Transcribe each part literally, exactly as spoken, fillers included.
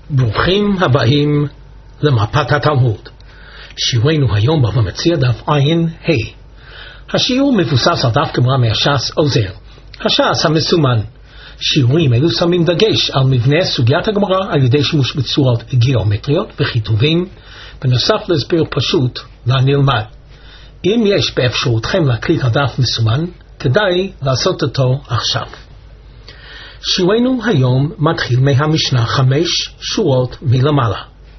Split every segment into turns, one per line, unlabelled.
ברוכים הבאים למפת התלמוד. שיעורנו היום בבא מציעא דף עין ה'. השיעור מבוסס על דף גמרא מהש"ס עוזר, הש"ס המסומן. שיעורים אלו שמים דגש על מבנה סוגיית הגמרא על ידי שימוש בצורות גיאומטריות וכיתובים, בנוסף להסבר פשוט לנלמד. אם יש באפשרותכם להקליט הדף מסומן, כדאי לעשות אותו עכשיו. שיעורנו היום מתחיל מהמשנה חמש שורות מלמעלה.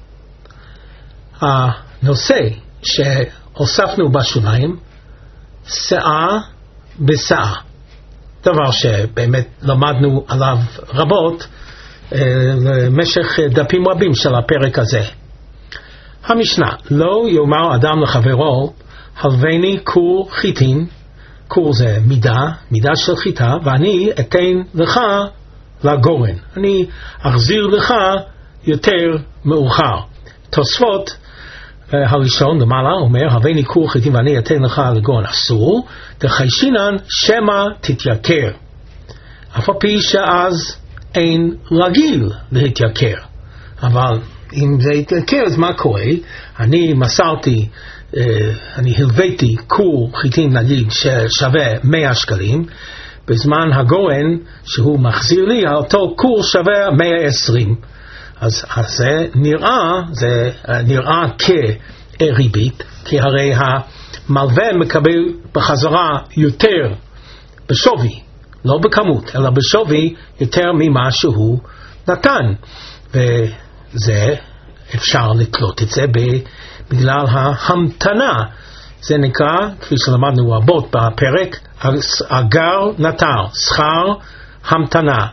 הנושא שהוספנו בשוליים, שאה בשאה, דבר שבאמת למדנו עליו רבות למשך דפים רבים של הפרק הזה. המשנה, לא יאמר אדם לחברו, הלווני כור חיטין, כור זה מידה, מידה של חיטה, ואני אתן לך לגורן, אני אחזיר לך יותר מאוחר. תוספות הראשון למעלה אומר, הלווני כור חיטין ואני אתן לך לגורן, אסור, דחיישינן שמא תתייקר, אף על פי שאז אין רגיל להתייקר. אבל אם זה יתייקר, אז מה קורה? אני מסרתי, אני הלוויתי כור חיטין נגיד ששווה מאה שקלים, בזמן הגורן שהוא מחזיר לי, אותו כור שווה מאה ועשרים. אז, אז זה נראה, זה נראה כריבית, כי הרי המלווה מקבל בחזרה יותר בשווי, לא בכמות, אלא בשווי יותר ממה שהוא נתן. וזה אפשר לתלות את זה בגלל ההמתנה. זה נקרא, כפי שלמדנו רבות בפרק, אגר נטר, שכר המתנה.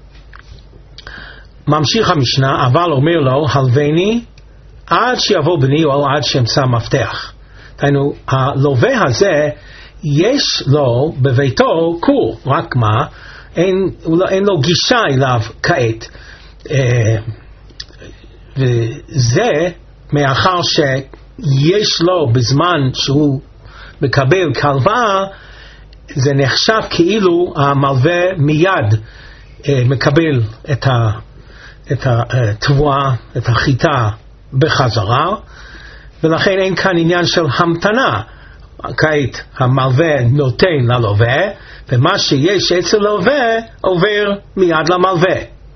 ממשיך המשנה, אבל אומר לו, הלווני עד שיבוא בני או עד שאמצא מפתח. דהיינו, הלווה הזה יש לו בביתו כור, רק מה, אין, אין לו גישה אליו כעת. וזה מאחר שיש לו בזמן שהוא מקבל כהלוואה, זה נחשב כאילו המלווה מיד מקבל את ה את התבואה, את החיטה בחזרה, ולכן אין כאן עניין של המתנה. כעת המלווה נותן ללווה, ומה שיש אצל ללווה עובר מיד למלווה.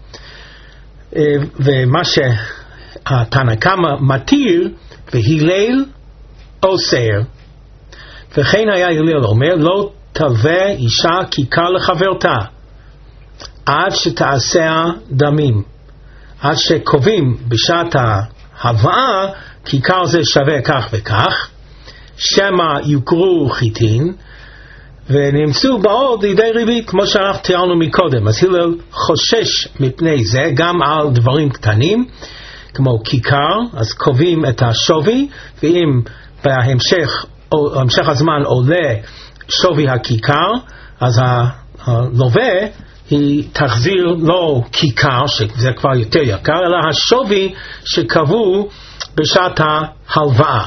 ומה שהתנא קמא מתיר, והלל אוסר. וכן היה הלל אומר, לא תלווה אישה כיכר לחברתה, עד שתעשה דמים. עד שקובעים בשעת ההלוואה, כיכר זה שווה כך וכך, שמא יוכרו חיטין, ונמצאו בעוד לידי ריבית, כמו שאנחנו תיארנו מקודם. אז הלל חושש מפני זה, גם על דברים קטנים, כמו כיכר, אז קובעים את השווי, ואם בהמשך, בהמשך הזמן עולה שווי הכיכר, אז הלווה, היא תחזיר לא כיכר, שזה כבר יותר יקר, אלא השווי שקבעו בשעת ההלוואה.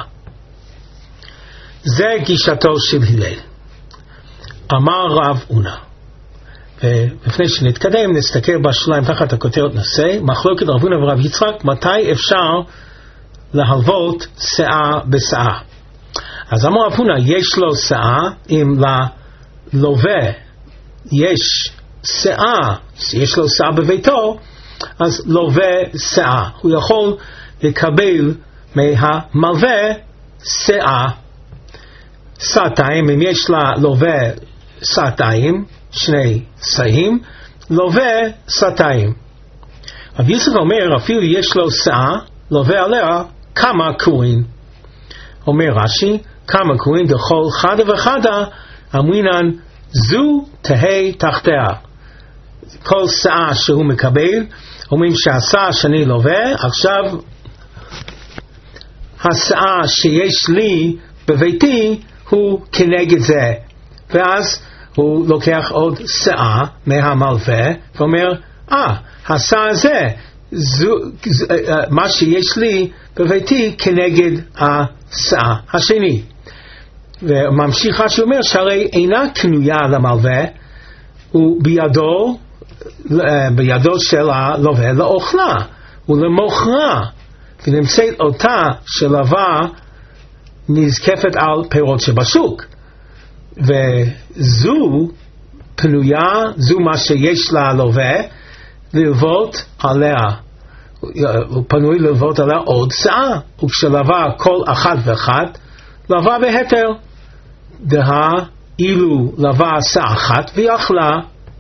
זה גישתו של הלל. אמר רב הונא. ולפני שנתקדם, נסתכל בשוליים תחת הכותרת נושא, מחלוקת רב הונא ורב יצחק, מתי אפשר להלוות שאה בשאה. אז אמר רב הונא, יש לו שאה, אם ללווה יש שאה, יש לו שאה בביתו, אז לווה שאה. הוא יכול לקבל מהמלווה שאה. שעתיים, אם יש לה לווה שעתיים, שני שאים, לווה שעתיים. רב יצחק אומר, אפילו יש לו שאה, לווה עליה כמה קורין. אומר רש"י, כמה קורין דכל חדה וחדה, אמרינן זו תהי תחתיה. כל שאה שהוא מקבל, אומרים שהשאה שאני לווה, עכשיו השאה שיש לי בביתי הוא כנגד זה. ואז הוא לוקח עוד שאה מהמלווה ואומר, אה, השאה הזה, זו, זו, מה שיש לי בביתי כנגד השאה השני. וממשיך שאומר שהרי אינה קנויה למלווה, ובידו בידו של הלווה לאוכלה, ולמוכרה, ונמצאת אותה שלווה נזקפת על פירות שבשוק, וזו פנויה, זו מה שיש לה לווה, ללוות עליה, הוא פנוי ללוות עליה עוד שאה, וכשלווה כל אחת ואחת, לווה בהתר, דה אילו לווה שאה אחת ויאכלה,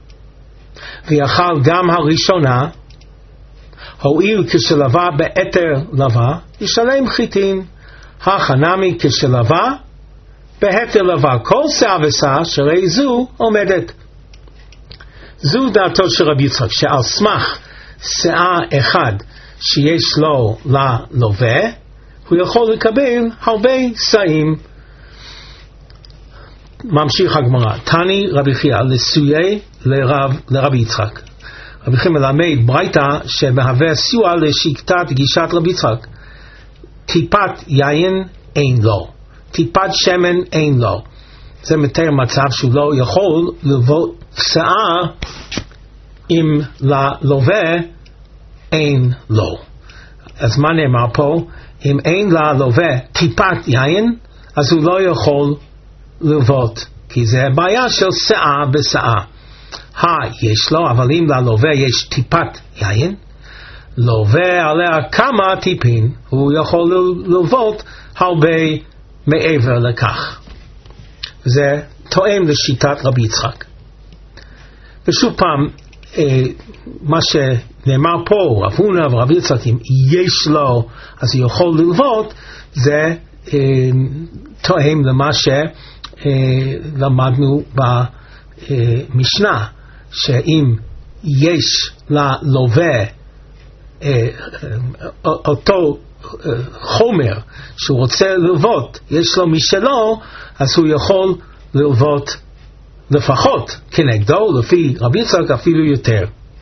ויאכל גם הראשונה, הואיל כשלווה בהתר לווה, ישלם חיטין, החנמי כשלווה, בהתר לווה כל שאה ושאה, שרי זו עומדת. זו דעתו של רבי יצחק, שעל סמך שאה אחד שיש לו ללווה, הוא יכול לקבל הרבה שאים. ממשיך הגמרא, תני רבי חייא לסויי לרב, לרבי יצחק. רבי חייא מלמד ברייתא שמהווה סיוע לשקטת גישת רבי יצחק. טיפת יין אין לו, טיפת שמן אין לו. זה מתאר מצב שהוא לא יכול ללוות שאה אם ללווה אין לו. אז מה נאמר פה? אם אין ללווה טיפת יין, אז הוא לא יכול ללוות, כי זה בעיה של שאה בשאה. הא יש לו, אבל אם ללווה יש טיפת יין, לווה עליה כמה טיפין, הוא יכול ללוות הרבה מעבר לכך. זה תואם לשיטת רבי יצחק. ושוב פעם, אה, מה שנאמר פה, רב הונא ורבי יצחק, אם יש לו, אז הוא יכול ללוות, זה אה, תואם למה שלמדנו במשנה, שאם יש ללווה אה, אותו חומר שהוא רוצה ללוות, יש לו משלו, אז הוא יכול ללוות לפחות כנגדו, לפי רבי יצחק אפילו יותר.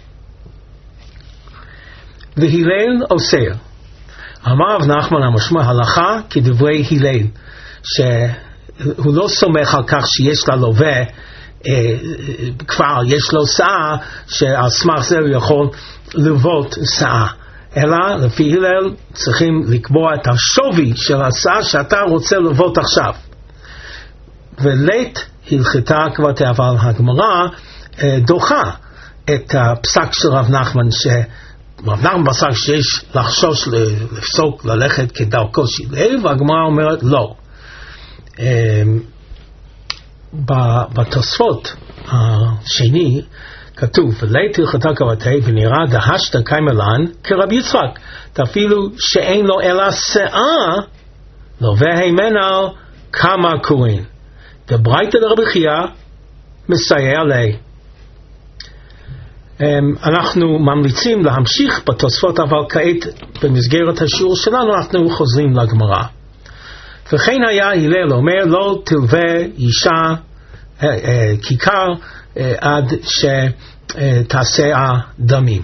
והילל אוסר, אמר רב נחמן המשמע הלכה כדברי הילל, שהוא לא סומך על כך שיש ללווה אה, כבר יש לו שאה, שעל סמך זה הוא יכול ללוות שאה, אלא לפי הלל צריכים לקבוע את השווי של השאה שאתה רוצה ללוות עכשיו. ולית הלכתה כבר, אבל הגמרא אה, דוחה את הפסק של רב נחמן, שרב נחמן פסק שיש לחשוש לפסוק ללכת כדרכו של הלל, והגמרא אומרת לא. אה, בתוספות השני כתוב ולית הלכתה כבתי ונראה דהשתא קיימלן כרבי יצחק, אפילו שאין לו אלא שאה לווה הימנה כמה כהן, דברייתא דרבי חייא מסייע לי. אנחנו ממליצים להמשיך בתוספות, אבל כעת במסגרת השיעור שלנו אנחנו חוזרים לגמרא. וכן היה הלל אומר לא תלווה אישה אה, אה, כיכר אה, עד שתעשה הדמים.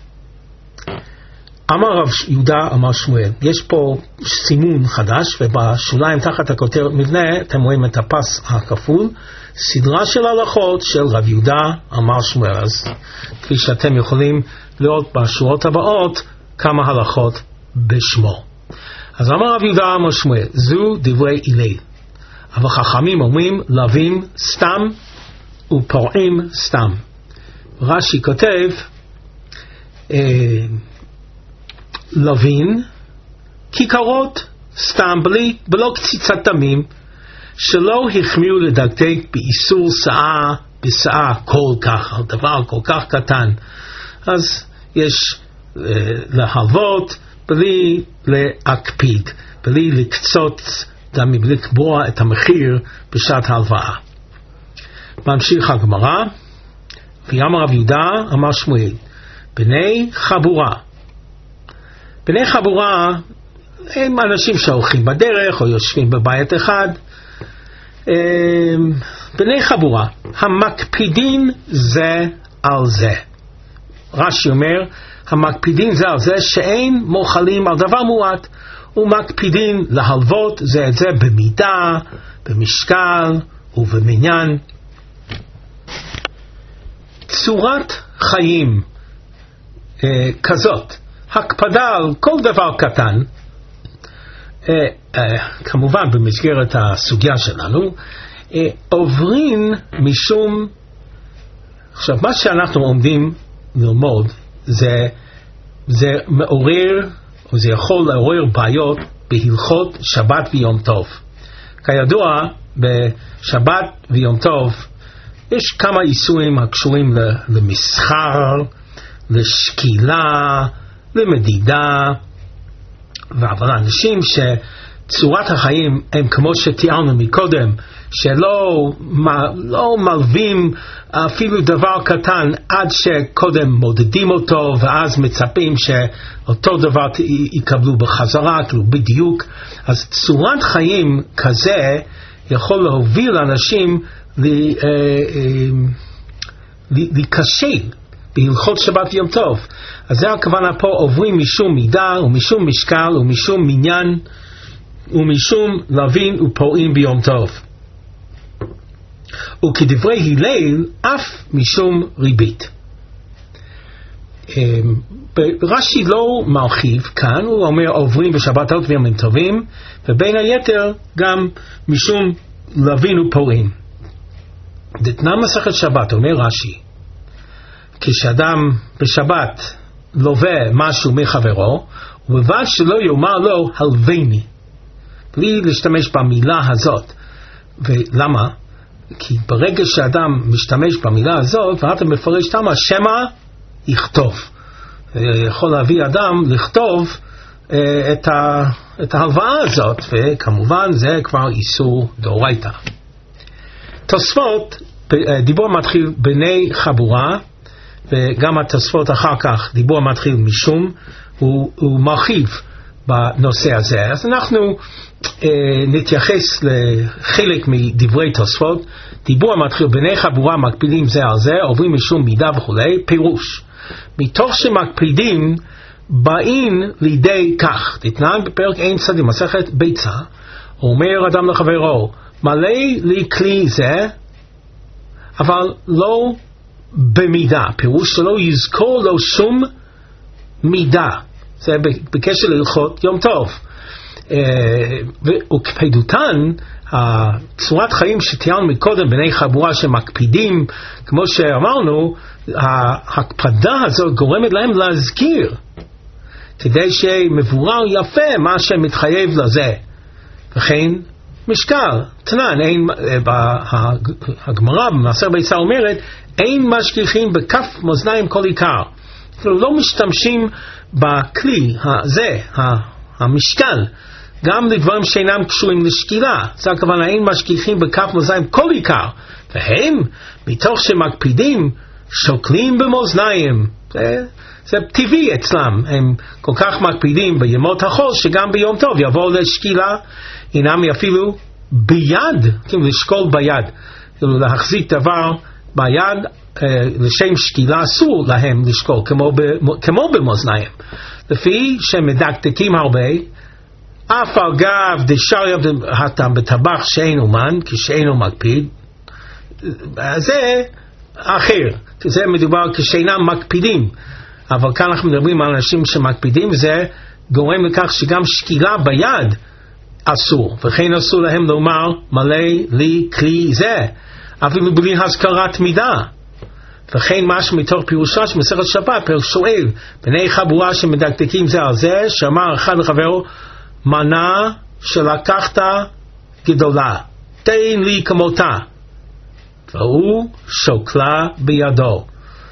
אמר רב יהודה אמר שמואל, יש פה סימון חדש, ובשוליים תחת הכותרת מבנה אתם רואים את הפס הכפול, סדרה של הלכות של רב יהודה אמר שמואל. אז כפי שאתם יכולים לראות בשורות הבאות כמה הלכות בשמו. אז אמר רב יהודה אמר שמואל, זו דברי הלל, אבל חכמים אומרים לווים סתם ופורעים סתם. רש"י כותב אה, לווין כיכרות סתם בלי בלא קציצת דמים, שלא החמירו לדקדק באיסור שאה בשאה כל כך, על דבר כל כך קטן. אז יש אה, להלוות בלי להקפיד, בלי לקצות דמים, בלי לקבוע את המחיר בשעת ההלוואה. ממשיך הגמרא, ויאמר רב יהודה אמר שמואל, בני חבורה. בני חבורה הם אנשים שהולכים בדרך או יושבים בבית אחד. בני חבורה המקפידים זה על זה. רש"י אומר המקפידים זה על זה שאין מוחלים על דבר מועט, ומקפידים להלוות זה את זה במידה, במשקל ובמניין. צורת חיים אה, כזאת הקפדה על כל דבר קטן, אה, אה, כמובן במסגרת הסוגיה שלנו, אה, עוברים משום, עכשיו מה שאנחנו עומדים ללמוד זה, זה מעורר, או זה יכול לעורר בעיות בהלכות שבת ויום טוב. כידוע, בשבת ויום טוב יש כמה איסורים הקשורים למסחר, לשקילה, למדידה, אבל אנשים שצורת החיים הם כמו שתיארנו מקודם, שלא לא מלווים אפילו דבר קטן עד שקודם מודדים אותו ואז מצפים שאותו דבר יקבלו בחזרה, כאילו בדיוק. אז צורת חיים כזה יכול להוביל אנשים להיכשל בהלכות שבת ויום טוב. אז זה הכוונה פה, עוברים משום מידה ומשום משקל ומשום מניין ומשום לווין ופורעים ביום טוב. וכדברי הלל אף משום ריבית. רש"י לא מרחיב כאן, הוא אומר עוברים בשבתות וימים טובים, ובין היתר גם משום לווין ופורעים. דתנא מסכת שבת, אומר רש"י, כשאדם בשבת לווה משהו מחברו, ובלבד שלא יאמר לו הלוויני, בלי להשתמש במילה הזאת. ולמה? כי ברגע שאדם משתמש במילה הזאת, ואתה מפרש תמה, שמה יכתוב. יכול להביא אדם לכתוב אה, את, ה, את ההלוואה הזאת, וכמובן זה כבר איסור דאורייתא. תוספות, דיבור מתחיל בני חבורה, וגם התוספות אחר כך, דיבור מתחיל משום, הוא, הוא מרחיב בנושא הזה. אז אנחנו אה, נתייחס לחלק מדברי תוספות. דיבור מתחיל בני חבורה מקפידים זה על זה, עוברים משום מידה וכו'. פירוש, מתוך שמקפידים באים לידי כך. תתנן בפרק אין צדים, מסכת ביצה, אומר אדם לחברו, מלא לי כלי זה, אבל לא במידה. פירוש שלא יזכור לו שום מידה. זה בקשר להלכות יום טוב. וכפדותן, צורת חיים שתיארנו מקודם בני חבורה שמקפידים, כמו שאמרנו, ההקפדה הזאת גורמת להם להזכיר, כדי שמבורר יפה מה שמתחייב לזה. וכן משקל, תנן, אין, הגמרא במסכת ביצה אומרת, אין משגיחים בכף מאזניים כל עיקר. כאילו לא משתמשים בכלי הזה, המשקל, גם לדברים שאינם קשורים לשקילה. זה הכוונה, אין משגיחים בכף מאזניים כל עיקר. והם, מתוך שמקפידים, שוקלים במאזניים. זה, זה טבעי אצלם. הם כל כך מקפידים בימות החול, שגם ביום טוב יבואו לשקילה. אינם אפילו ביד, כאילו לשקול ביד. כאילו להחזיק דבר ביד, לשם שקילה אסור להם לשקול, כמו, ב, כמו במאזניים. לפי שמדקדקים הרבה, אף על גב דשאר התם בטבח שאין אומן, כשאינו מקפיד, זה אחר, זה מדובר כשאינם מקפידים. אבל כאן אנחנו מדברים על אנשים שמקפידים, זה גורם לכך שגם שקילה ביד אסור, וכן אסור להם לומר מלא לי כלי זה, אפילו בלי הזכרת מידה. וכן משהו מתוך פירושה של מסכת שבת, פרק שואל, בני חבורה שמדקדקים זה על זה, שאמר אחד לחברו, מנה שלקחת גדולה, תן לי כמותה, והוא שוקלה בידו.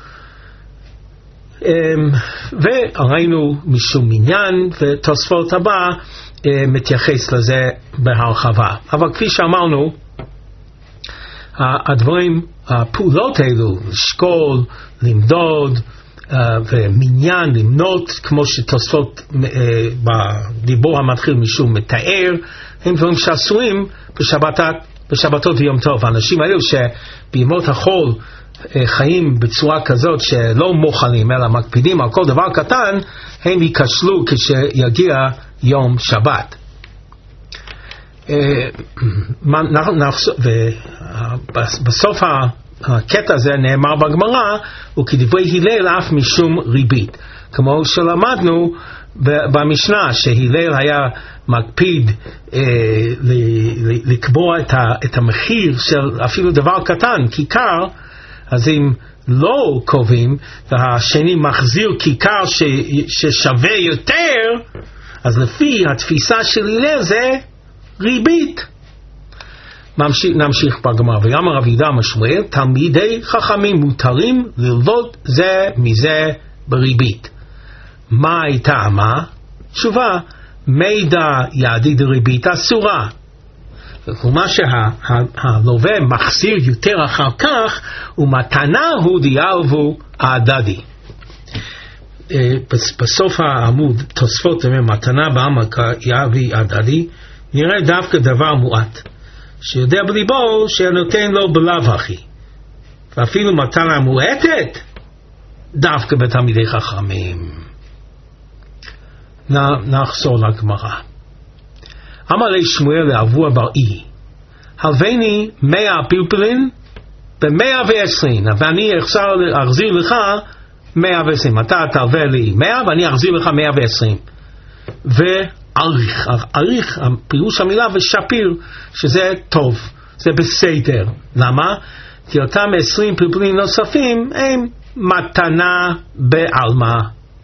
וראינו משום עניין, ותוספות הבא מתייחס לזה בהרחבה. אבל כפי שאמרנו, הדברים, הפעולות האלו, לשקול, למדוד, ומניין, למנות, כמו שתוספות בדיבור המתחיל משום מתאר, הם דברים שעשויים בשבתות, בשבתות ויום טוב. האנשים האלו שבימות החול חיים בצורה כזאת שלא מוכנים אלא מקפידים על כל דבר קטן, הם ייכשלו כשיגיע יום שבת. ובסוף הקטע הזה נאמר בגמרא, וכדברי הלל אף משום ריבית. כמו שלמדנו במשנה, שהילל היה מקפיד אה, לקבוע את, ה, את המחיר של אפילו דבר קטן, כיכר. אז אם לא קובעים והשני מחזיר כיכר ש, ששווה יותר, אז לפי התפיסה של הילל זה ריבית. נמשיך, נמשיך בגמרא. ויאמר רבי יהודה משמואל, תלמידי חכמים מותרים ללוות זה מזה בריבית. מה הייתה מה? תשובה, מידע יעדי דריבית אסורה. כלומר שהלווה מחזיר יותר אחר כך, ומתנה הוא דיאלבו ההדדי. בסוף העמוד תוספות מתנה בעמק יעבי ההדדי, נראה דווקא דבר מועט, שיודע בליבו שנותן לו בלאו הכי, ואפילו מתנה מועטת דווקא בתלמידי חכמים. נחזור לגמרא. אמר לי שמואל לאבוה בראי, הלווני מאה פלפלין במאה ועשרים, ואני אחזיר לך מאה ועשרים. אתה תלווה לי מאה ואני אחזיר לך מאה ועשרים. ועריך, עריך, פירוש המילה ושפיר, שזה טוב, זה בסדר. למה? כי אותם עשרים פלפלים נוספים הם מתנה בעלמא.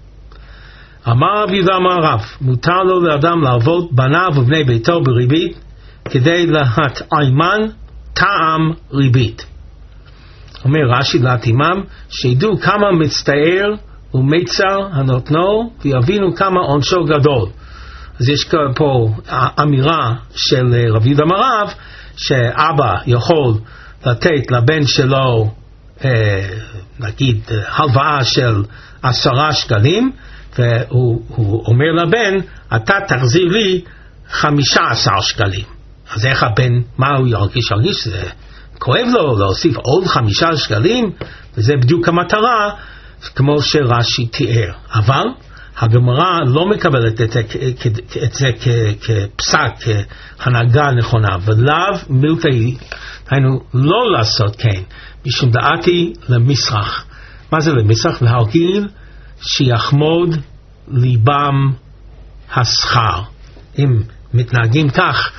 אמר רבי יהודה אמר רב, מותר לו לאדם לעבוד בניו ובני ביתו בריבית, כדי להתאימן טעם ריבית. אומר רש"י להתאימם, שידעו כמה מצטער ומצר הנותנו, ויבינו כמה עונשו גדול. אז יש פה אמירה של רבי יהודה אמר רב, שאבא יכול לתת לבן שלו, אה, נגיד, הלוואה של עשרה שקלים, והוא אומר לבן, אתה תחזיר לי חמישה עשר שקלים. אז איך הבן, מה הוא ירגיש? ירגיש שזה כואב לו להוסיף עוד חמישה שקלים, וזה בדיוק המטרה, כמו שרש"י תיאר. אבל הגמרא לא מקבלת את זה, את זה כפסק, כהנהגה נכונה, ולאו מילתאי, היינו לא לעשות כן, משום דעתי למסרח. מה זה למסרח? להרגיל שיחמוד ליבם השכר. אם מתנהגים כך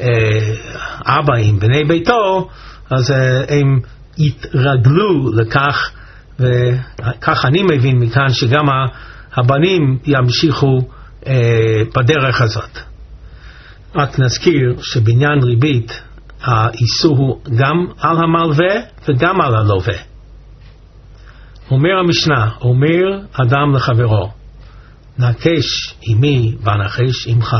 אבא עם בני ביתו, אז הם יתרגלו לכך, וכך אני מבין מכאן שגם הבנים ימשיכו בדרך הזאת. רק נזכיר שבעניין ריבית האיסור הוא גם על המלווה וגם על הלווה. אומר המשנה, אומר אדם לחברו, נקש עמי ונחש עמך.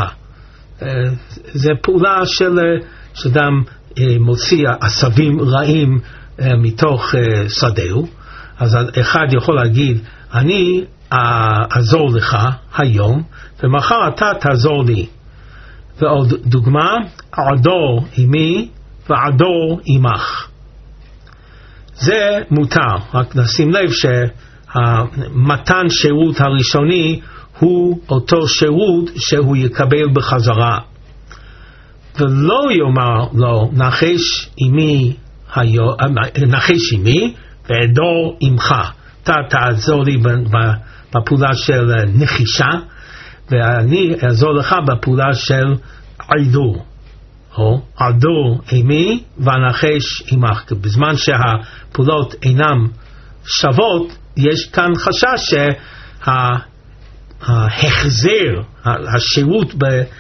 זה פעולה של שאדם מוציא עשבים רעים מתוך שדהו. אז אחד יכול להגיד, אני אעזור לך היום, ומחר אתה תעזור לי. ועוד דוגמה, עדור עמי ועדור עמך. זה מותר, רק נשים לב שהמתן שירות הראשוני הוא אותו שירות שהוא יקבל בחזרה. ולא יאמר לו, נחש עמי, נחש עמי ועדור עמך. אתה תעזור לי בפעולה של נחישה, ואני אעזור לך בפעולה של עדור. או עדור עמי ונחש עמך. בזמן שהפעולות אינם שוות, יש כאן חשש שההחזר, השירות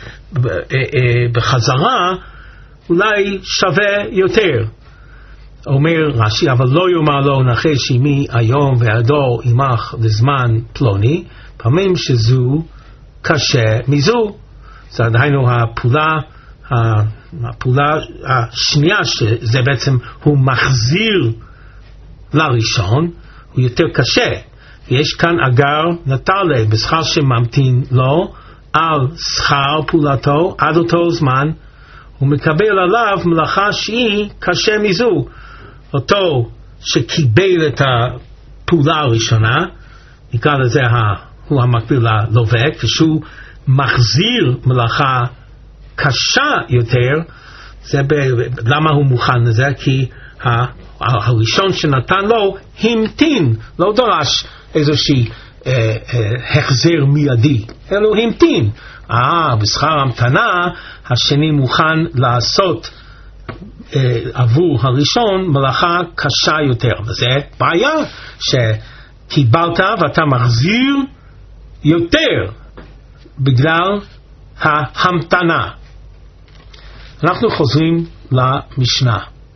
בחזרה אולי שווה יותר. אומר רש"י, אבל לא יאמר לו נחש עמי היום ועדור עמך לזמן פלוני, פעמים שזו קשה מזו. זה עדיין הפעולה הפעולה השנייה, שזה בעצם הוא מחזיר לראשון, הוא יותר קשה. יש כאן אגר נטלה בשכר שממתין לו על שכר פעולתו עד אותו זמן, הוא מקבל עליו מלאכה שהיא קשה מזו. אותו שקיבל את הפעולה הראשונה, נקרא לזה הוא המקביל ללווה, כשהוא מחזיר מלאכה קשה יותר, זה ב... למה הוא מוכן לזה? כי ה... הראשון שנתן לו המתין, לא דורש איזושהי אה, אה, החזר מיידי, אלא הוא המתין. אה, בשכר המתנה השני מוכן לעשות אה, עבור הראשון מלאכה קשה יותר, וזה בעיה שקיבלת ואתה מחזיר יותר בגלל ההמתנה. אנחנו חוזרים למשנה.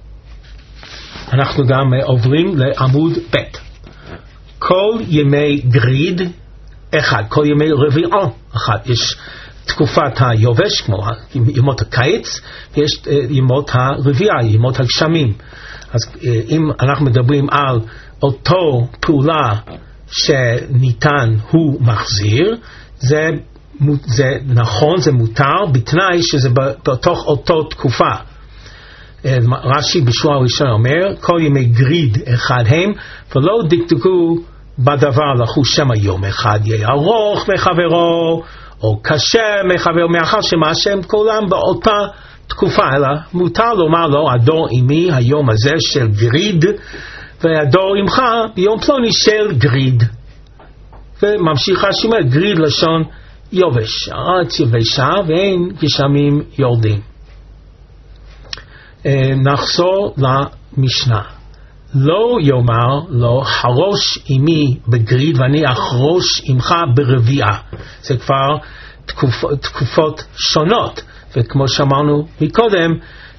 אנחנו גם עוברים לעמוד ב'. כל ימי גריד אחד, כל ימי רביעו אחד. יש תקופת היובש כמו ימות הקיץ, יש ימות הרביעה, ימות הגשמים. אז אם אנחנו מדברים על אותו פעולה שניתן הוא מחזיר, זה, זה נכון, זה מותר, בתנאי שזה בתוך אותו תקופה. רש"י בשורה הראשון אומר, כל ימי גריד אחד הם, ולא דקדקו בדבר לחו שמא יום אחד יהיה ארוך מחברו, או קשה מחברו, מאחר שמה שהם כולם באותה תקופה, אלא מותר לומר לו, הדור עמי היום הזה של גריד, והדור עמך ביום פלוני של גריד. וממשיך רש"י אומר, גריד לשון יובש, הארץ יבשה ואין גשמים יורדים. נחזור למשנה. לא יאמר לו חרוש עמי בגריד ואני אחרוש עמך ברביעה. זה כבר תקופ, תקופות שונות, וכמו שאמרנו מקודם,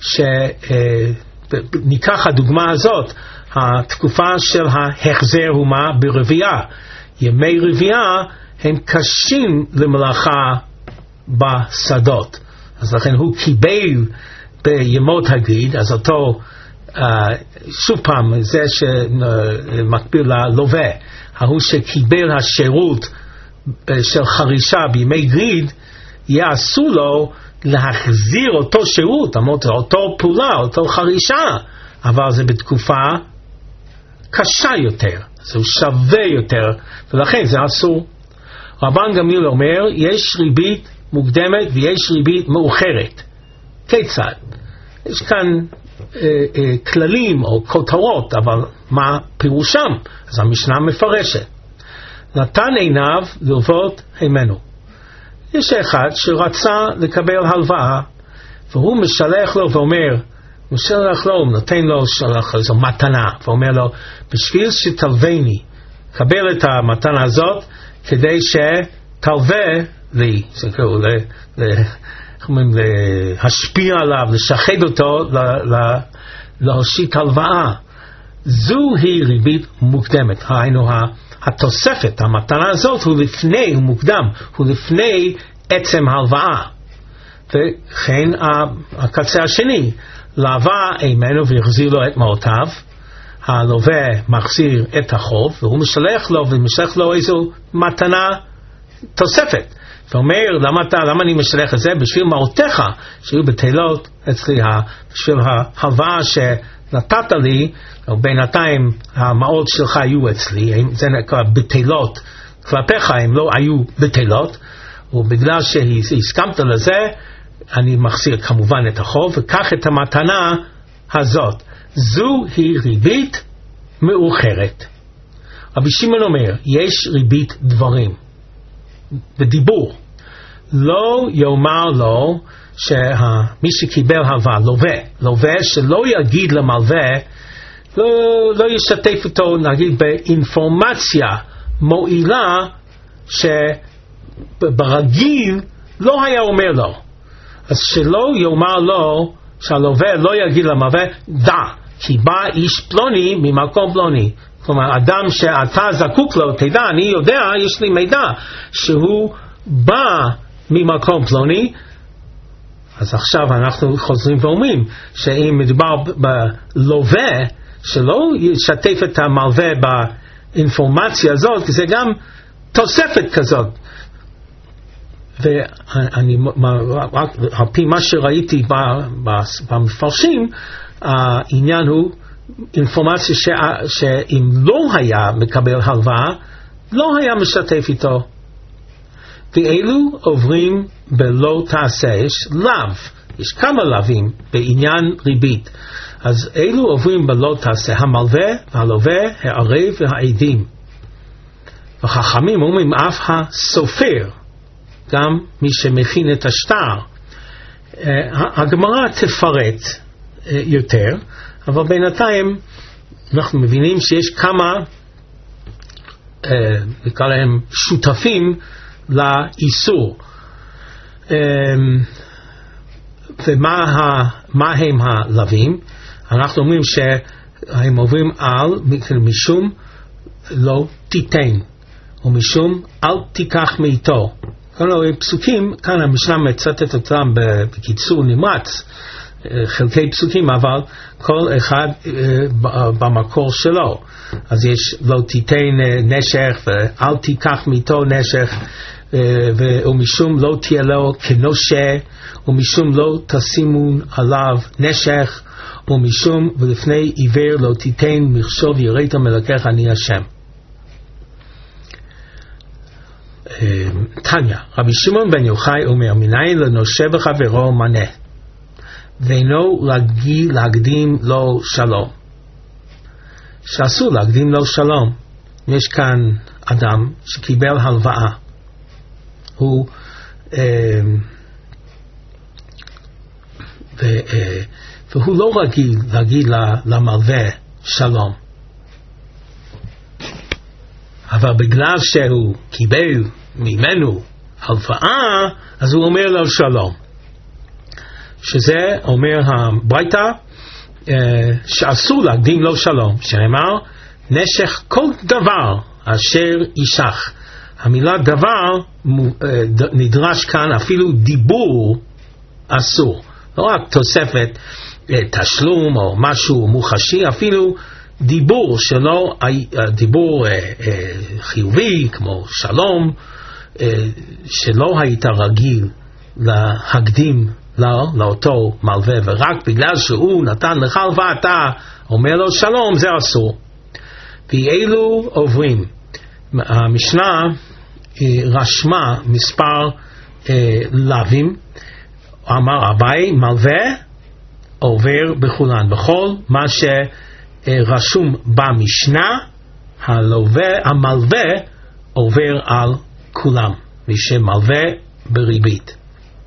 שניקח הדוגמה הזאת, התקופה של ההחזר הוא מה? ברביעה. ימי רביעה הם קשים למלאכה בשדות, אז לכן הוא קיבל בימות הגריד, אז אותו Uh, שוב פעם, זה שמקביל ללווה, ההוא שקיבל השירות של חרישה בימי גריד, יעשו לו להחזיר אותו שירות, אותו פעולה, אותו חרישה, אבל זה בתקופה קשה יותר, זה שווה יותר, ולכן זה אסור. רבן גמליאל אומר, יש ריבית מוקדמת ויש ריבית מאוחרת. כיצד? יש כאן כללים או כותרות, אבל מה פירושם? אז המשנה מפרשת. נתן עיניו ללוות הימנו. יש אחד שרצה לקבל הלוואה, והוא משלח לו ואומר, משלח לו, הוא נותן לו שלח איזו מתנה, ואומר לו, בשביל שתלווני, קבל את המתנה הזאת, כדי שתלווה לי, זה כאילו, להשפיע עליו, לשחד אותו, להושיט הלוואה. זוהי ריבית מוקדמת. היינו, התוספת, המתנה הזאת הוא לפני, הוא מוקדם, הוא לפני עצם ההלוואה. וכן הקצה השני, לווה אימנו והחזיר לו את מעותיו, הלווה מחזיר את החוב, והוא משלח לו ומשלח לו איזו מתנה תוספת. ואומר, למה, אתה, למה אני משלח את זה? בשביל מעותיך שיהיו בטלות אצלי, בשביל ההלוואה שנתת לי, בינתיים המעות שלך היו אצלי, זה נקרא בטלות, כלפיך הם לא היו בטלות, ובגלל שהסכמת לזה, אני מחזיר כמובן את החוב, וקח את המתנה הזאת. זו היא ריבית מאוחרת. רבי שמעון אומר, יש ריבית דברים. בדיבור. לא יאמר לו שמי שקיבל הלוואה, לווה, לווה שלא יגיד למלווה, לא, לא ישתף אותו, נגיד, באינפורמציה מועילה שברגיל לא היה אומר לו. אז שלא יאמר לו, שהלווה לא יגיד למלווה, דע, כי בא איש פלוני ממקום פלוני. כלומר, אדם שאתה זקוק לו, תדע, אני יודע, יש לי מידע, שהוא בא ממקום פלוני. אז עכשיו אנחנו חוזרים ואומרים, שאם מדובר בלווה, שלא ישתף את המלווה באינפורמציה הזאת, זה גם תוספת כזאת. ואני, רק על פי מה שראיתי במפרשים, העניין הוא, אינפורמציה ש... שאם לא היה מקבל הלוואה, לא היה משתף איתו. ואלו עוברים בלא תעשה, יש לב, יש כמה לבים בעניין ריבית. אז אלו עוברים בלא תעשה, המלווה והלווה, הערב והעדים. וחכמים אומרים אף הסופר, גם מי שמכין את השטר. הגמרא תפרט יותר, אבל בינתיים אנחנו מבינים שיש כמה נקרא להם שותפים לאיסור. ומה הם הלווים? אנחנו אומרים שהם עוברים על משום לא תיתן ומשום אל תיקח מאיתו. כאן פסוקים, כאן המשנה מצטט אותם בקיצור נמרץ, חלקי פסוקים, אבל כל אחד במקור שלו. אז יש לא תיתן נשך ואל תיקח מאיתו נשך, ומשום לא תהיה לו כנושה, ומשום לא תשימו עליו נשך, ומשום ולפני עיוור לא תיתן מכשול יראת מלאכך אני השם. תניא, רבי שמעון בן יוחאי אומר, מניין לנושה בחברו מנה, ואינו להקדים לו שלום. שאסור להקדים לו שלום. יש כאן אדם שקיבל הלוואה, הוא והוא לא רגיל להגיד למלווה שלום, אבל בגלל שהוא קיבל ממנו הלוואה, אז הוא אומר לו שלום, שזה אומר הברייתא שאסור להקדים לו שלום, שנאמר נשך כל דבר אשר ישך. המילה דבר נדרש כאן, אפילו דיבור אסור, לא רק תוספת תשלום או משהו מוחשי, אפילו דיבור שלא, דיבור חיובי כמו שלום, שלא היית רגיל להקדים לו, לאותו מלווה, ורק בגלל שהוא נתן לך הלוואה אתה אומר לו שלום, זה אסור. ואילו עוברים, המשנה רשמה מספר לווים, אמר אביי מלווה עובר בכולן, בכל מה שרשום במשנה הלווה, המלווה עובר על כולם, מי שמלווה בריבית.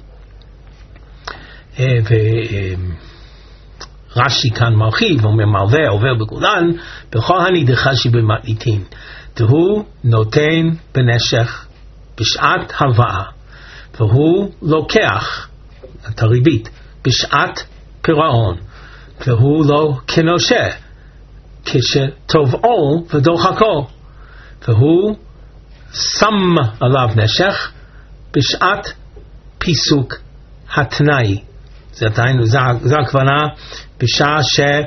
ורש"י כאן מרחיב, אומר מלווה עובר בכולן בכל הנידחה שבמתניתין, והוא נותן בנשך בשעת הלוואה, והוא לוקח את הריבית בשעת פירעון, והוא לא כנושה כשתובעו ודוחקו, והוא שם עליו נשך בשעת פיסוק התנאי. זה עדיין, זה הכוונה בשעה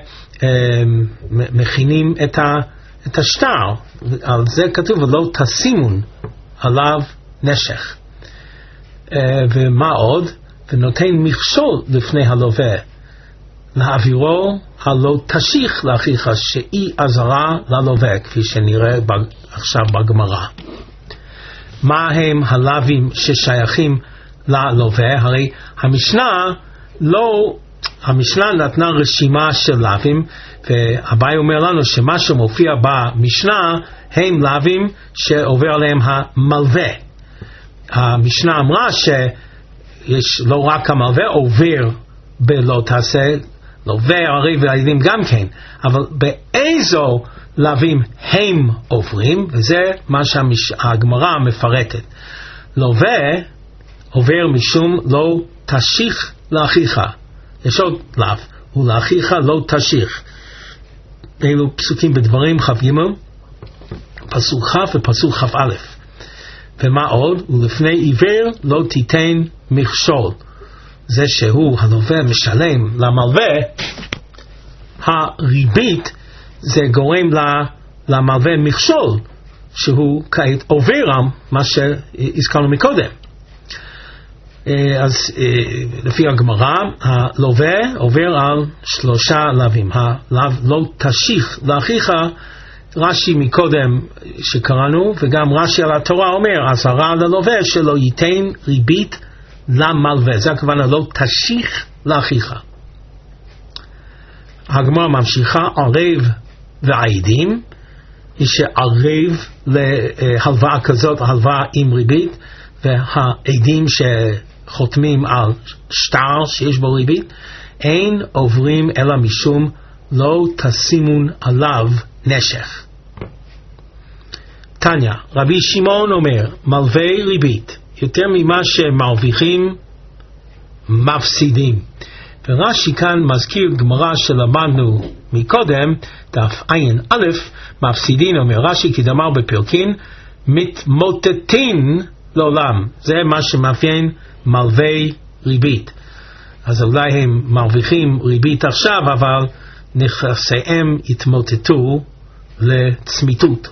שמכינים את, את השטר, על זה כתוב ולא תשימון עליו נשך. ומה עוד? ונותן מכשול לפני הלווה, להעבירו הלא תשיך לאחיך, שהיא עזרה ללווה, כפי שנראה עכשיו בגמרא. מה הם הלווים ששייכים ללווה? הרי המשנה לא, המשנה נתנה רשימה של לווים, והבאי אומר לנו שמה שמופיע במשנה הם לווים שעובר עליהם המלווה. המשנה אמרה שיש לא רק המלווה עובר בלא תעשה, לווה הרי והילדים גם כן, אבל באיזו לווים הם עוברים, וזה מה שהגמרא מפרטת. לווה עובר משום לא תשיך לאחיך. יש עוד לאו, ולאחיך לא תשיך. אלו פסוקים בדברים כ"ג, פסוק כ' ופסוק כ"א. ומה עוד? ולפני עיוור לא תיתן מכשול. זה שהוא הלווה משלם למלווה, הריבית זה גורם למלווה מכשול, שהוא כעת עובר מה שהזכרנו מקודם. אז לפי הגמרא, הלווה עובר על שלושה לווים. הלווה לא תשיך לאחיך, רש"י מקודם שקראנו, וגם רש"י על התורה אומר, אזהרה ללווה שלא ייתן ריבית למלווה. זה הכוונה לא תשיך לאחיך. הגמרא ממשיכה, ערב ועדים, מי שערב להלוואה כזאת, הלוואה עם ריבית, והעדים שחותמים על שטר שיש בו ריבית, אין עוברים אלא משום לא תשימון עליו נשך. תניא, רבי שמעון אומר, מלווי ריבית, יותר ממה שמרוויחים מפסידים. ורש"י כאן מזכיר גמרא שלמדנו מקודם, דף עין א', מפסידין, אומר רש"י, כי דאמר בפרקין, מתמוטטין לעולם. זה מה שמאפיין מלווי ריבית. אז אולי הם מרוויחים ריבית עכשיו, אבל נכסיהם התמוטטו לצמיתות.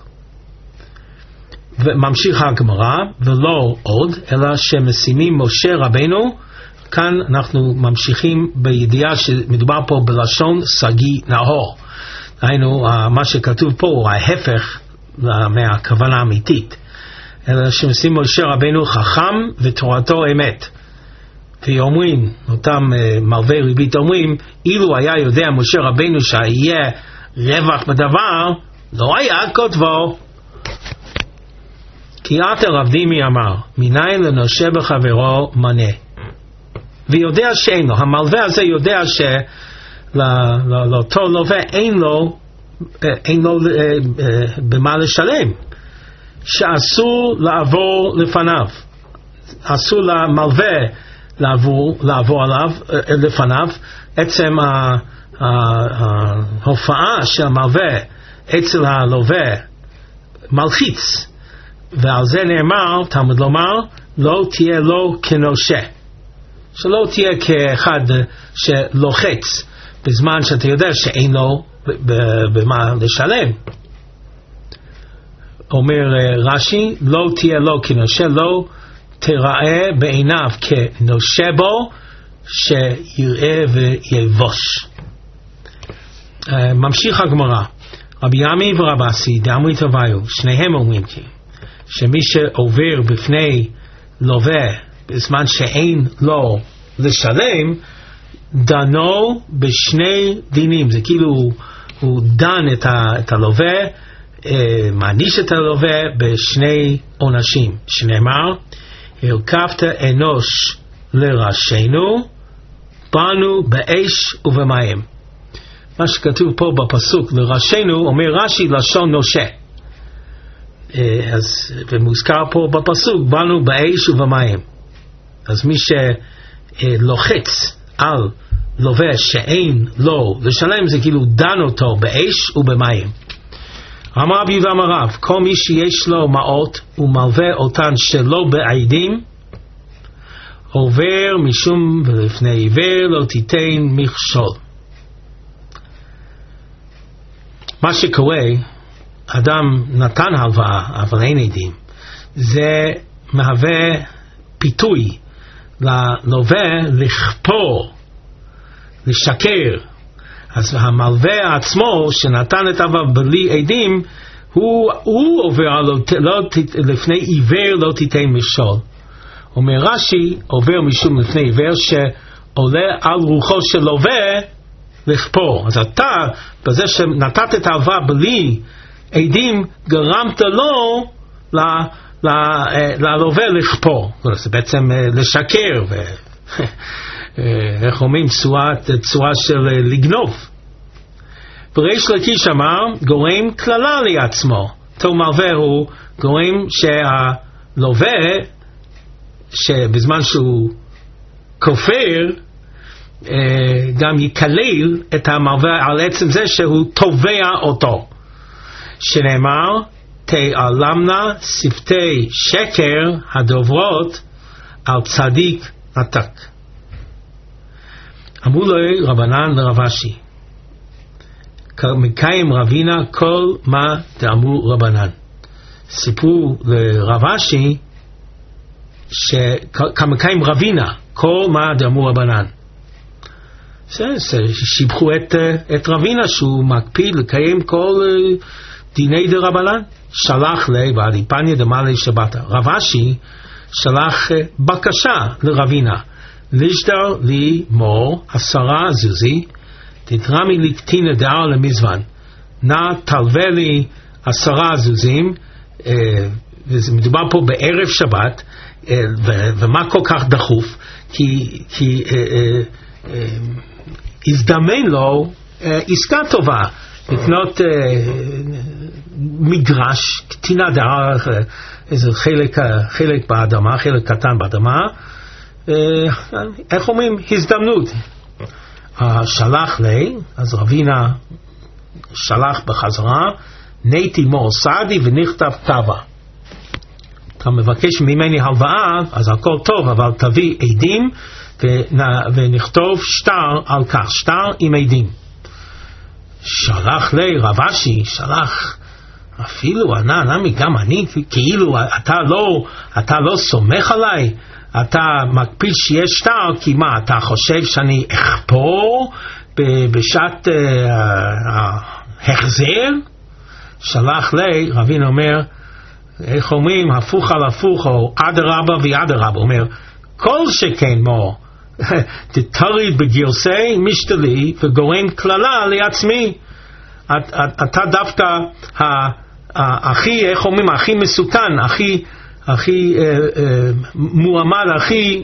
וממשיך הגמרא, ולא עוד, אלא שמשימים משה רבנו, כאן אנחנו ממשיכים בידיעה שמדובר פה בלשון סגי נאור. היינו, מה שכתוב פה הוא ההפך מהכוונה האמיתית. אלא שמשימים משה רבנו חכם ותורתו אמת. ואומרים, אותם מלווי ריבית אומרים, אילו היה יודע משה רבנו שיהיה רווח בדבר, לא היה כותבו. כי עתה רב דימי אמר, מניין לנושה בחברו מנה. ויודע שאין לו, המלווה הזה יודע שלאותו לווה אין לו, אין לו במה לשלם, שאסור לעבור לפניו, אסור למלווה לעבור, לעבור עליו, לפניו. עצם ההופעה של המלווה אצל הלווה מלחיץ, ועל זה נאמר, תלמוד לומר, לא תהיה לו כנושה, שלא תהיה כאחד שלוחץ בזמן שאתה יודע שאין לו במה לשלם. אומר רש"י, לא תהיה לו כנושה, לא תראה בעיניו כנושה בו, שיראה ויבוש. ממשיך הגמרא, רבי ימי ורב אסי דאמרי תביו, שניהם אומרים כי שמי שעובר בפני לווה בזמן שאין לו לשלם, דנו בשני דינים. זה כאילו הוא דן את, ה, את הלווה, אה, מעניש את הלווה בשני עונשים, שנאמר, הרכבת אנוש לראשינו, באנו באש ובמים. מה שכתוב פה בפסוק לראשינו, אומר רש"י לשון נושה. אז, ומוזכר פה בפסוק, באנו באש ובמים. אז מי שלוחץ על לווה שאין לו לשלם, זה כאילו דן אותו באש ובמים. אמר רבי ואמר רב, כל מי שיש לו מעות ומלווה אותן שלא בעדים, עובר משום ולפני עיוור לא תיתן מכשול. מה שקורה, אדם נתן הלוואה אבל אין עדים, זה מהווה פיתוי ללווה לכפור, לשקר. אז המלווה עצמו שנתן את הלוואה בלי עדים, הוא, הוא עובר לא, לא, לפני עיוור לא תיתן מכשול. אומר רש"י, עובר משום לפני עיוור שעולה על רוחו של לווה לכפור. אז אתה, בזה שנתת את ההלוואה בלי עדים, גרמת לו ל, ל, ללווה לכפור. זה בעצם לשקר, ו... איך אומרים, צורה של לגנוב. וריש לקיש אמר, גורם כללה לעצמו. אותו מלווה הוא גורם שהלווה, שבזמן שהוא כופר, גם יקלל את המלווה על עצם זה שהוא תובע אותו. שנאמר, תעלמנה שפתי שקר הדוברות על צדיק עתק. אמרו לו רבנן לרב אשי, מקיים רבינה כל מה דאמרו רבנן. סיפרו לרב אשי שמקיים רבינה כל מה דאמרו רבנן. שיבחו את, את רבינה שהוא מקפיד לקיים כל דיני דרבנן. שלח לי בעלי פניה דמלי שבתה. רב אשי שלח בקשה לרבינה, לשדר לי מור עשרה זוזי, תתרמי לי קטינה דער למזוון, נא תלווה לי עשרה זוזים, ומדובר פה בערב שבת, ומה כל כך דחוף? כי, כי הזדמן לו עסקה טובה, לקנות מגרש, קטינה דרך, איזה חלק, חלק באדמה, חלק קטן באדמה, איך אומרים? הזדמנות. שלח לי, אז רבינה שלח בחזרה, נתי מור סעדי ונכתב כתבה. אתה מבקש ממני הלוואה, אז הכל טוב, אבל תביא עדים ונכתוב שטר על כך, שטר עם עדים. שלח לי רב אשי, שלח, אפילו ענה, נמי, גם אני, כאילו אתה לא, אתה לא סומך עליי, אתה מקפיד שיש שטר, כי מה, אתה חושב שאני אכפור בשעת ההחזר? שלח לי, רבין אומר, איך אומרים, הפוך על הפוך, או אדרבה ואדרבה, אומר, כל שכן מו, תתריד בגרסי משתלי וגורם כללה לעצמי. אתה דווקא הכי, איך אומרים, הכי מסוכן, הכי, הכי מועמד, הכי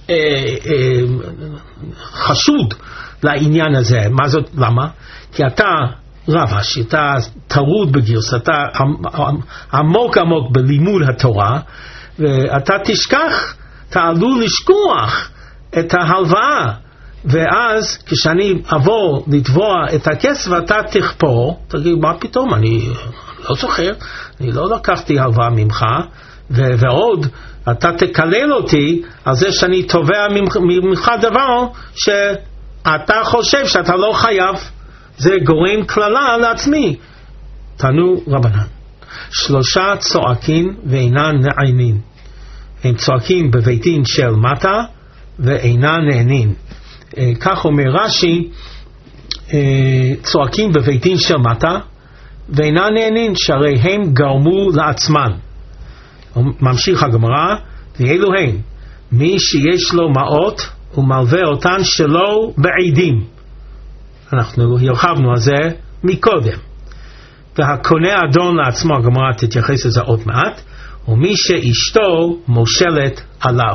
חשוד לעניין הזה. מה זאת? למה? כי אתה רב אשי, אתה טרוד בגרסה, אתה עמוק עמוק בלימוד התורה, ואתה תשכח, אתה עלול לשכוח את ההלוואה, ואז כשאני אבוא לתבוע את הכסף אתה תכפור, תגיד מה פתאום, אני לא זוכר, אני לא לקחתי הלוואה ממך, ו- ועוד אתה תקלל אותי על זה שאני תובע ממך דבר שאתה חושב שאתה לא חייב. זה גורם כללה לעצמי. תנו רבנן, שלושה צועקים ואינן נענים. הם צועקים בבית דין של מטה ואינן נהנים. כך אומר רש"י, צועקים בבית דין של מטה ואינן נהנים, שהרי הם גרמו לעצמן. ממשיך הגמרא, ואלו הם, מי שיש לו מעות ומלווה אותן שלו בעדים. אנחנו הרחבנו על זה מקודם. והקונה אדון לעצמו, הגמרא תתייחס לזה עוד מעט, ומי שאשתו מושלת עליו.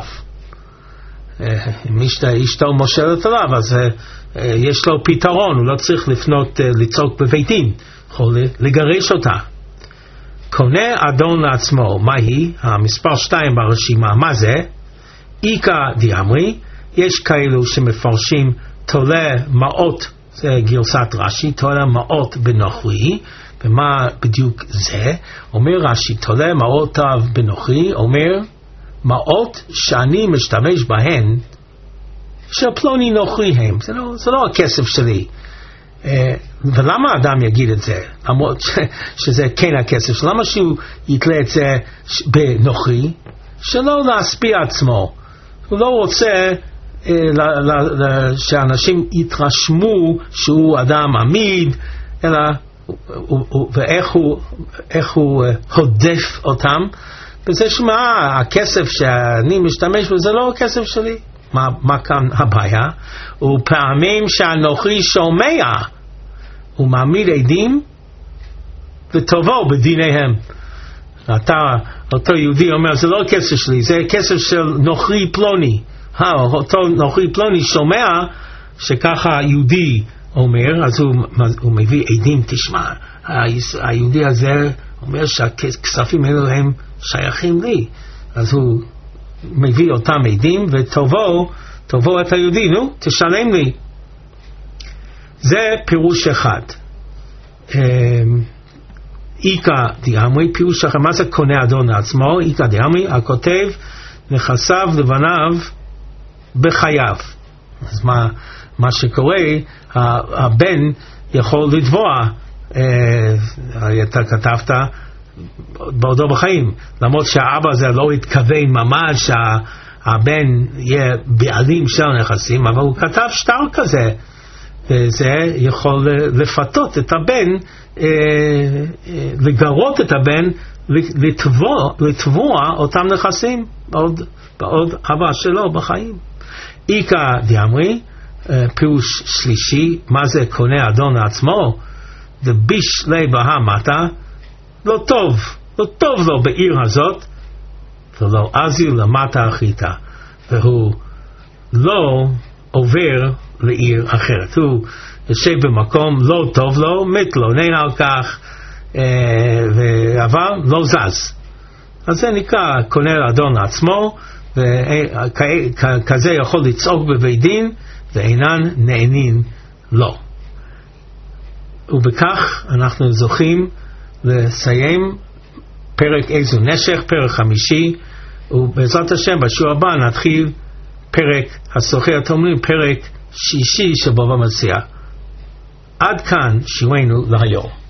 מי שאשתו מושלת עליו, אז יש לו פתרון, הוא לא צריך לפנות לצעוק בבית דין, יכול לגרש אותה. קונה אדון לעצמו, מה היא? המספר שתיים ברשימה, מה זה? איקה דיאמרי, יש כאלו שמפרשים תולה מעות, זה גרסת רש"י, תולה מעות בנוכרי, ומה בדיוק זה? אומר רש"י, תולה מעותיו בנוכרי, אומר מעות שאני משתמש בהן של פלוני נוכרי הם, זה לא, זה לא הכסף שלי. ולמה האדם יגיד את זה? למרות שזה כן הכסף שלו, למה שהוא יתלה את זה בנוכרי? שלא להספיע עצמו, הוא לא רוצה שאנשים יתרשמו שהוא אדם עמיד, אלא ואיך הוא, איך הוא הודף אותם, וזה שמה, הכסף שאני משתמש בו זה לא הכסף שלי. מה, מה כאן הבעיה? ופעמים שהנוכרי שומע הוא מעמיד עדים וטובו בדיניהם. אתה, אותו יהודי אומר, זה לא כסף שלי, זה כסף של נוכרי פלוני. אותו נוכרי פלוני שומע שככה היהודי אומר, אז הוא, הוא מביא עדים, תשמע, היהודי הזה אומר שהכספים האלו הם שייכים לי. אז הוא מביא אותם עדים וטובו, טובו את היהודי, נו, תשלם לי. זה פירוש אחד. איקה דיאמרי, פירוש אחר, מה זה קונה אדון לעצמו? איקה דיאמרי, הכותב נכסיו לבניו בחייו. אז מה, מה שקורה, הבן יכול לתבוע, אתה כתבת בעודו בחיים, למרות שהאבא הזה לא התכוון ממש שהבן יהיה בעלים של נכסים, אבל הוא כתב שטר כזה, וזה יכול לפתות את הבן, לגרות את הבן לתבוע, לתבוע אותם נכסים בעוד, בעוד אבא שלו בחיים. איקה דיאמרי, פירוש שלישי, מה זה קונה אדון לעצמו? דביש לי בהמתה, לא טוב, לא טוב לו בעיר הזאת, ולא עזי למטה החיטה, והוא לא עובר לעיר אחרת. הוא יושב במקום לא טוב לו, מתלונן על כך, אבל לא זז. אז זה נקרא קונה לאדון לעצמו, וכזה יכול לצעוק בבית דין, ואינן נענין לו. ובכך אנחנו זוכים לסיים פרק איזו נשך, פרק חמישי, ובעזרת השם בשיעור הבא נתחיל פרק הסוחר התלמודי, פרק שישי של בבא מציעא. עד כאן שיעורנו להיום.